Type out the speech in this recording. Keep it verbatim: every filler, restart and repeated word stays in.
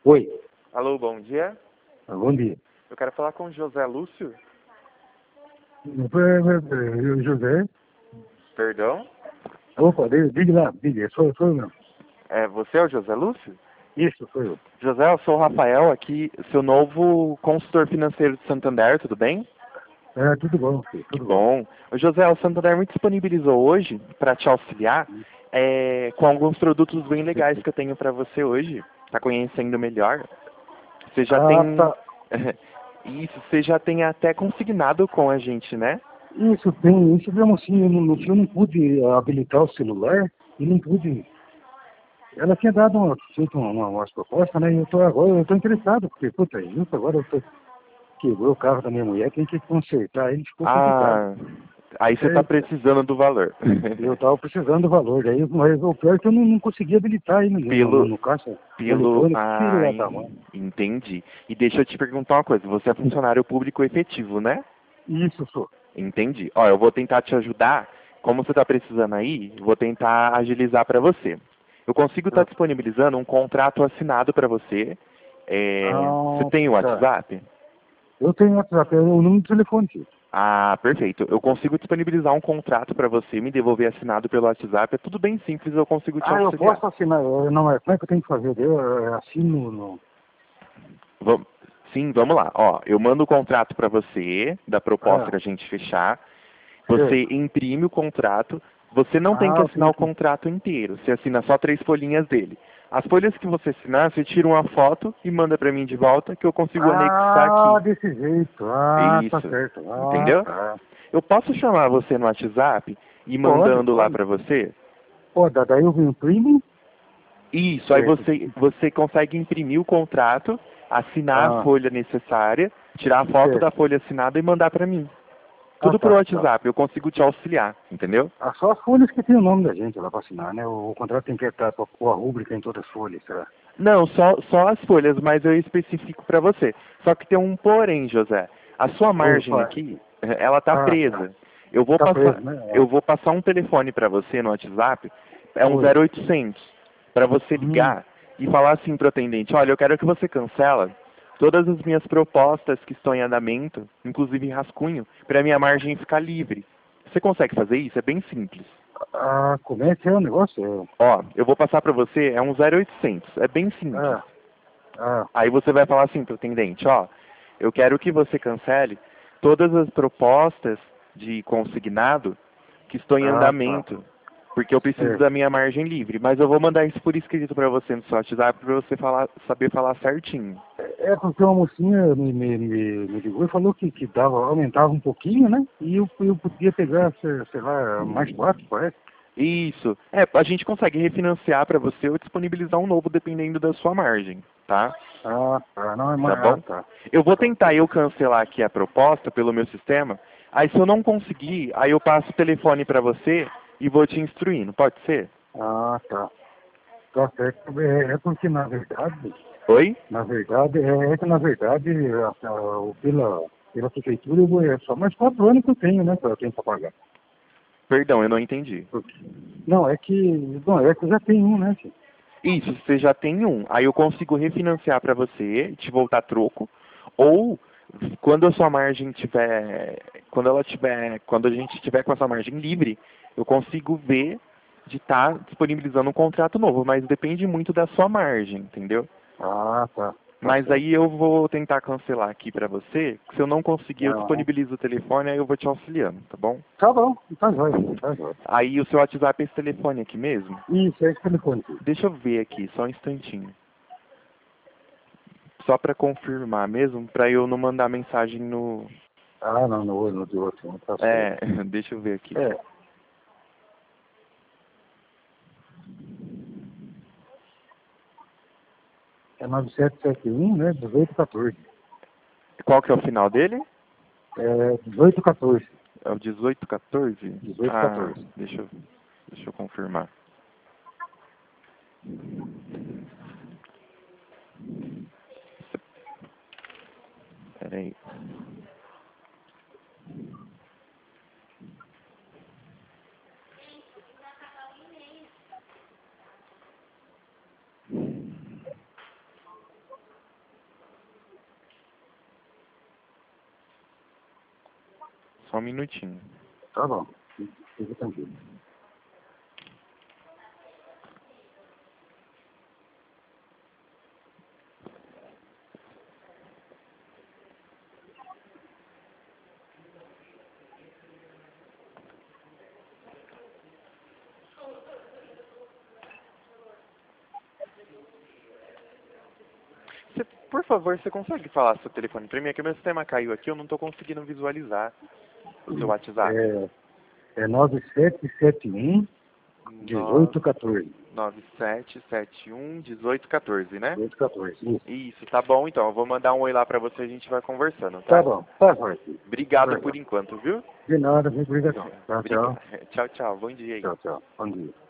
Oi, Alô, bom dia. ah, bom dia. Eu quero falar com o José Lúcio. É, é, é, José? Perdão? Opa, diga diga lá, diga, sou, sou eu não. É, você é o José Lúcio? Isso, sou eu. José, eu sou o Rafael aqui, seu novo consultor financeiro de Santander, tudo bem? É, tudo bom, filho, Que tudo bom. bom. Ô, José, o Santander me disponibilizou hoje para te auxiliar é, com alguns produtos bem legais que eu tenho para você hoje. Tá conhecendo melhor? Você já Ah, tem... tá. Isso, você já tem até consignado com a gente, né? Isso tem, isso mesmo assim, eu não, no fim eu não pude habilitar o celular e não pude. Ela tinha dado uma, feito uma, uma, umas propostas, né? E eu tô agora, eu tô interessado, porque, puta, justo agora eu tô, quebrou o carro da minha mulher, tem que consertar, ele ficou complicado. Ah, aí você tá É, precisando do valor. eu tava precisando do valor, daí, mas o pior é que eu não, não consegui habilitar aí no, no, no, Pelo, no caixa pelo, eletrônico, filho ah, lá da mãe. en- entendi. E deixa eu te perguntar uma coisa, você é funcionário público efetivo, né? Isso, sou. Entendi. Ó, eu vou tentar te ajudar, como você está precisando aí, vou tentar agilizar para você. Eu consigo estar Ah, disponibilizando um contrato assinado para você. É, você ah, tem o tá. WhatsApp? Eu tenho WhatsApp, é o número de telefone, filho. Ah, perfeito. Eu consigo disponibilizar um contrato para você, me devolver assinado pelo WhatsApp. É tudo bem simples, eu consigo te Ah, eu auxiliar. posso assinar, eu- não, é, como é que eu tenho que fazer? Eu eh, assino no... Vam- Sim, vamos lá. Ó, eu mando o contrato para você, da proposta Ah, que a gente fechar. Você certo. imprime o contrato. Você não tem que Ah, eu assinar tenho o que... contrato inteiro. Você assina só três folhinhas dele. As folhas que você assinar, você tira uma foto e manda para mim de volta, que eu consigo anexar Ah, aqui. desse jeito. Ah, tá Isso. certo. Ah, Entendeu? tá. Eu posso chamar você no WhatsApp e ir Pode, mandando lá pode. para você? Pode, daí eu imprimo. Isso, aí Certo. você, você consegue imprimir o contrato, assinar a Ah, folha necessária, tirar a foto da certo. folha assinada e mandar para mim. Ah, Tudo pro tá, tá. WhatsApp, eu consigo te auxiliar, entendeu? Ah, só as folhas que tem o nome da gente lá pra assinar, né? O, o contrato tem que estar com a rúbrica em todas as folhas, será? Não, só, só as folhas, mas eu especifico para você. Só que tem um porém, José. A sua Oi, margem pai. aqui, ela tá Ah, tá. presa. Eu vou Tá preso, passar, né? eu Ah, vou passar um telefone para você no WhatsApp, é um oi. zero oitocentos, para você Hum, ligar e falar assim pro atendente, olha, eu quero que você cancela todas as minhas propostas que estão em andamento, inclusive rascunho, para minha margem ficar livre. Você consegue fazer isso? É bem simples. ah, como é que é o negócio? Ó, eu vou passar para você, é um zero oitocentos, é bem É, simples. ah, ah, Aí você vai falar assim para o atendente, ó, eu quero que você cancele todas as propostas de consignado que estão em ah, tá. andamento, porque eu preciso Certo. da minha margem livre. Mas eu vou mandar isso por escrito para você no seu WhatsApp para você falar, saber falar certinho. É porque uma mocinha me, me, me, me ligou e falou que, que dava, aumentava um pouquinho, né? E eu, eu podia pegar, sei, sei lá, mais quatro, parece. Isso. É, a gente consegue refinanciar para você ou disponibilizar um novo dependendo da sua margem, tá? Ah, tá. Não é Tá mais. Ah, bom? tá. Eu vou Tá, tentar eu beleza. cancelar aqui a proposta pelo meu sistema. Aí se eu não conseguir, aí eu passo o telefone para você e vou te instruindo. Pode ser? Ah, tá. Tá certo. É, é porque, na verdade, Oi? na verdade, é, é que, na verdade, a, a, o- pela, pela prefeitura, eu vou, é só mais quatro anos que eu tenho, né? Que eu tenho pra pagar. Perdão, eu não entendi. Porque- Não, é que, bom, é que eu já tenho um, né, filho? Isso, você já tem um. Aí eu consigo refinanciar para você, te voltar troco. Ou quando a sua margem tiver, quando ela tiver, quando a gente tiver com essa margem livre, eu consigo ver de estar disponibilizando um contrato novo, mas depende muito da sua margem, entendeu? Ah, tá. Tá Mas certo. aí eu vou tentar cancelar aqui pra você. Se eu não conseguir, eu Ah, disponibilizo o telefone, aí eu vou te auxiliando, tá bom? tá bom. Tá jóia. Tá jóia. Aí o seu WhatsApp é esse telefone aqui mesmo? Isso, é esse telefone, filho. Deixa eu ver aqui, só um instantinho. Só pra confirmar mesmo, pra eu não mandar mensagem no... Ah, não, no olho, no de outro, não tá certo. É, deixa eu ver aqui. É, é nove sete sete um, né? dezoito quatorze. Qual que é o final dele? É dezoito quatorze. É o dezoito quatorze? dezoito Ah, quatorze. deixa eu, deixa eu confirmar. Peraí. só um minutinho. Tá bom. Fica tranquilo. Você, por favor, você consegue falar seu telefone pra mim? É que meu sistema caiu aqui, eu não tô conseguindo visualizar o seu WhatsApp. É, é nove sete sete um, dezoito um quatro. nove sete sete um, dezoito um quatro, né? dezoito um quatro, isso. Isso, tá bom então. Eu vou mandar um oi lá pra você e a gente vai conversando, tá? Tá bom, tá certo. Obrigado Tá por bom. enquanto, viu? De nada, muito obrigado. Tchau, tchau. Obrigado. Tchau, tchau. Bom dia aí. Tchau, tchau. Bom dia.